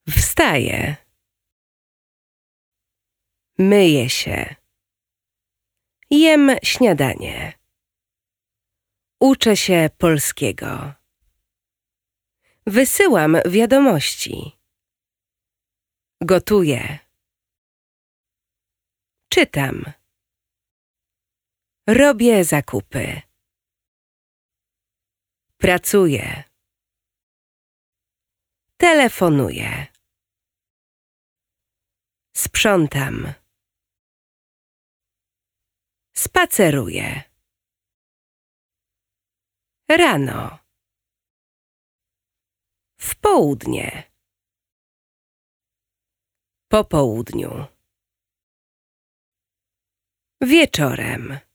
Wstaję. Myję się. Jem śniadanie. Uczę się polskiego. Wysyłam wiadomości. Gotuję. Czytam. Robię zakupy. Pracuję. Telefonuję. Sprzątam. Spaceruję. Rano. W południe. Po południu. Wieczorem.